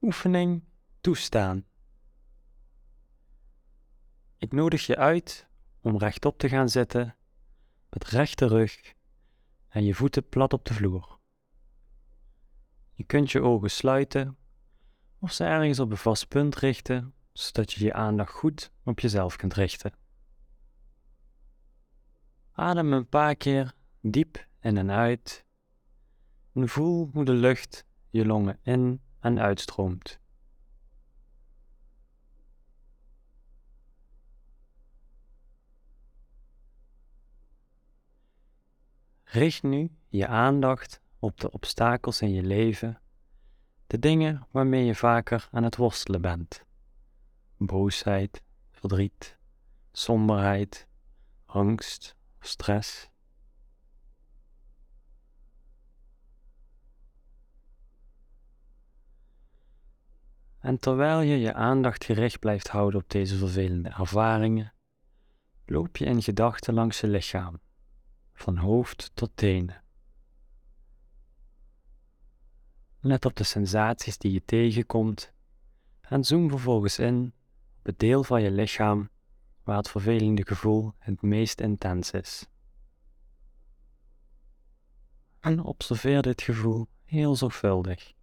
Oefening toestaan. Ik nodig je uit om rechtop te gaan zitten met rechte rug en je voeten plat op de vloer. Je kunt je ogen sluiten of ze ergens op een vast punt richten, zodat je je aandacht goed op jezelf kunt richten. Adem een paar keer diep in en uit en voel hoe de lucht je longen in en uitstroomt. Richt nu je aandacht op de obstakels in je leven, de dingen waarmee je vaker aan het worstelen bent. Boosheid, verdriet, somberheid, angst of stress. En terwijl je je aandacht gericht blijft houden op deze vervelende ervaringen, loop je in gedachten langs je lichaam, van hoofd tot tenen. Let op de sensaties die je tegenkomt en zoom vervolgens in op het deel van je lichaam waar het vervelende gevoel het meest intens is. En observeer dit gevoel heel zorgvuldig.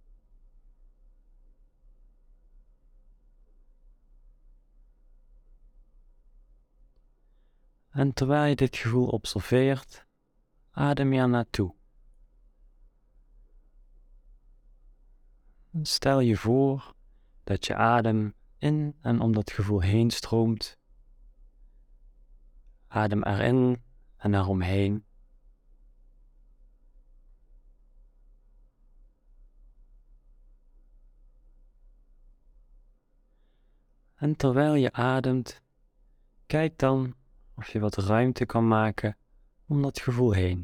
En terwijl je dit gevoel observeert, adem je er naartoe. Stel je voor dat je adem in en om dat gevoel heen stroomt. Adem erin en eromheen. En terwijl je ademt, kijk dan of je wat ruimte kan maken om dat gevoel heen.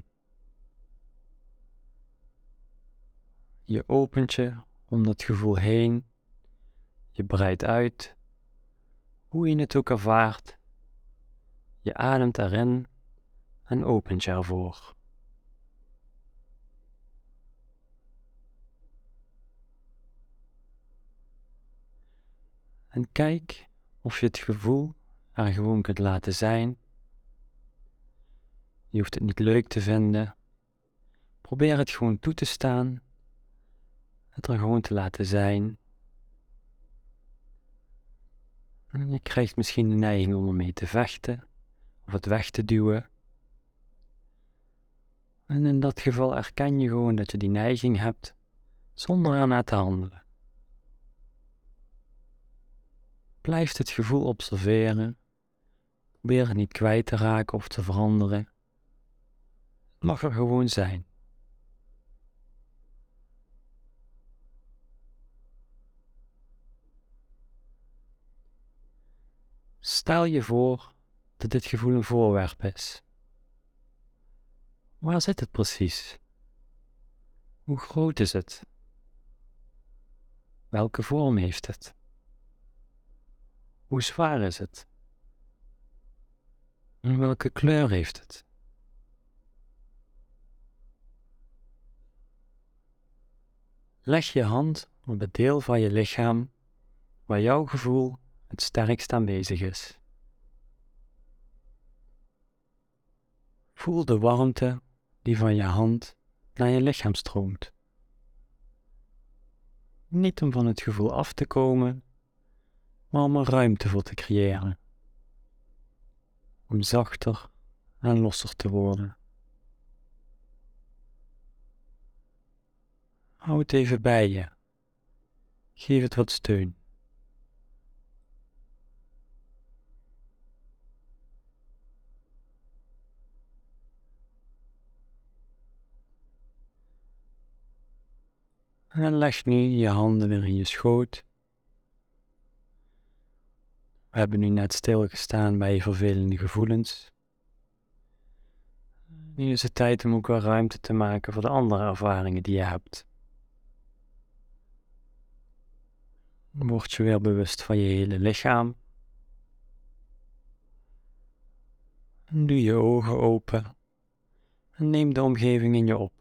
Je opent je om dat gevoel heen, je breidt uit, hoe je het ook ervaart. Je ademt erin en opent je ervoor. En kijk of je het gevoel er gewoon kunt laten zijn. Je hoeft het niet leuk te vinden. Probeer het gewoon toe te staan. Het er gewoon te laten zijn. En je krijgt misschien de neiging om ermee te vechten of het weg te duwen. En in dat geval erken je gewoon dat je die neiging hebt zonder ernaar te handelen. Blijf het gevoel observeren. Probeer het niet kwijt te raken of te veranderen. Het mag er gewoon zijn. Stel je voor dat dit gevoel een voorwerp is. Waar zit het precies? Hoe groot is het? Welke vorm heeft het? Hoe zwaar is het? En welke kleur heeft het? Leg je hand op het deel van je lichaam waar jouw gevoel het sterkst aanwezig is. Voel de warmte die van je hand naar je lichaam stroomt. Niet om van het gevoel af te komen, maar om er ruimte voor te creëren. Om zachter en losser te worden. Hou het even bij je. Geef het wat steun. En leg nu je handen weer in je schoot. We hebben nu net stilgestaan bij je vervelende gevoelens. Nu is het tijd om ook wel ruimte te maken voor de andere ervaringen die je hebt. Word je weer bewust van je hele lichaam. En doe je ogen open. En neem de omgeving in je op.